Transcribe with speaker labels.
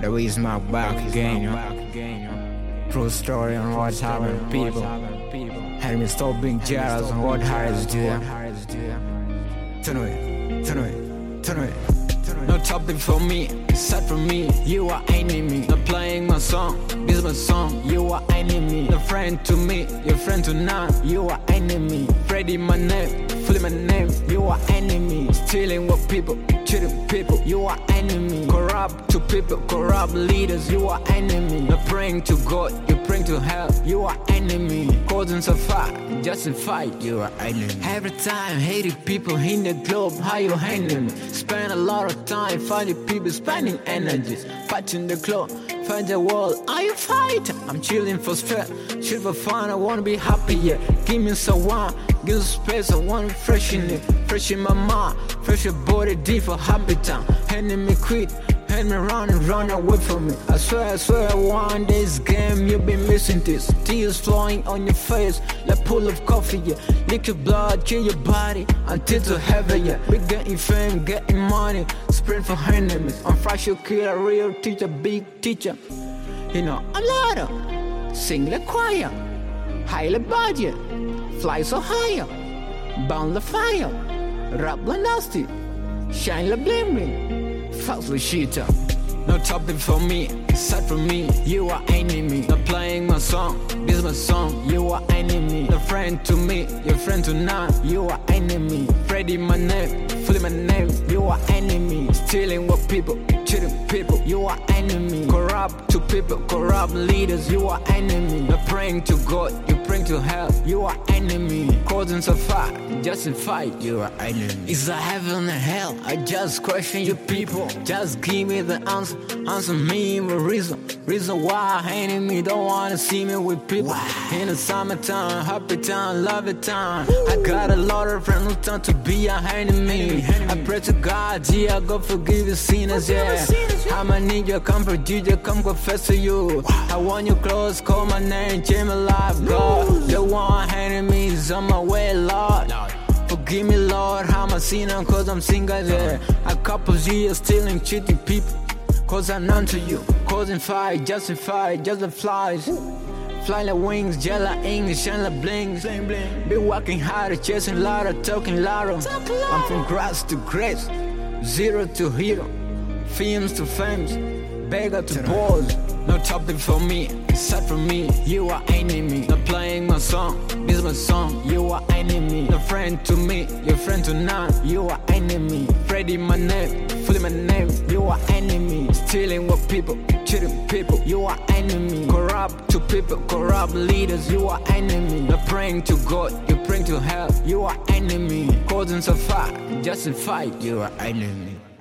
Speaker 1: The reason my back again, true story on what's happening, people. Help me stop being jealous on what Harris do. Turn away. No topic for me, set for me. You are enemy. Not playing my song, this is my song. You are enemy. No friend to me, your friend to none. You are enemy. Freddy my name, Flip my name. You are enemy. Stealing what people, cheating people. You are enemy. Corrupt to people, corrupt leaders. You are enemy. Not praying to God, you praying to hell. You are enemy. Causing a fight, justified. You are enemy. Every time hating people in the globe, how you handle me? Spend a lot of time fighting people, spending energy, fighting the clock, fight the world. Are you fighting? I'm chilling for stress, chill for fun. I wanna be happy, yeah. Give me someone, give me space. I wanna freshen it, fresh in my mind, fresh your body, deep for happy time. Enemy quit, hand me run and run away from me. I swear, one this game you've been missing this. Tears flowing on your face, like pool of coffee, yeah. Lick your blood, kill your body, until to heaven, yeah. We getting fame, getting money, spread for enemies. I'm fresh, you kill a real teacher, big teacher. You know, I'm louder, sing like choir, high like budget, fly so higher, bound like fire, rap like nasty, shine like bling bling, fast like cheetah. No topic for me, set for me. You are enemy. Not playing my song, this is my song. You are enemy. No friend to me, your friend to none. You are enemy. Freddy my name, Flip my name. You are enemy. Stealing what people, cheating people. You are enemy. Corrupt to people, corrupt leaders. You are enemy. Not praying to God, you praying to hell. You are enemy. Causing a fight, justified. You are enemy. Is there heaven and hell? I just question you people. Just give me the answer. Answer me with reason why enemy don't wanna see me with people. In the summertime, happy time, love it time. I got a lot of friends who turn to be an enemy. I pray to God, yeah, God forgive the sinners, yeah. I'ma need your comfort, Jesus, come confess to you. I want you close, call my name, change my life, God. The one enemies on my way, Lord. Forgive me, Lord, I'm a sinner, cause I'm single, yeah. A couple years stealing, cheating people. Cause I'm unto you, causing fight, justified, just the flies. Fly like wings, jet like English, shine like blings. Be walking harder, chasing louder, talking louder. I'm from grass to grace, zero to hero, films to fames, beggar to balls. No topic for me, set for me. You are enemy. Not playing my song, this is my song. You are enemy. No friend to me, your friend to none. You are enemy. Freddy my name, Flip my name. You are enemy. Stealing what people, cheating people. You are enemy. Corrupt to people, corrupt leaders. You are enemy. Not praying to God, you praying to hell. You are enemy. Causing a fight, justified. You are enemy.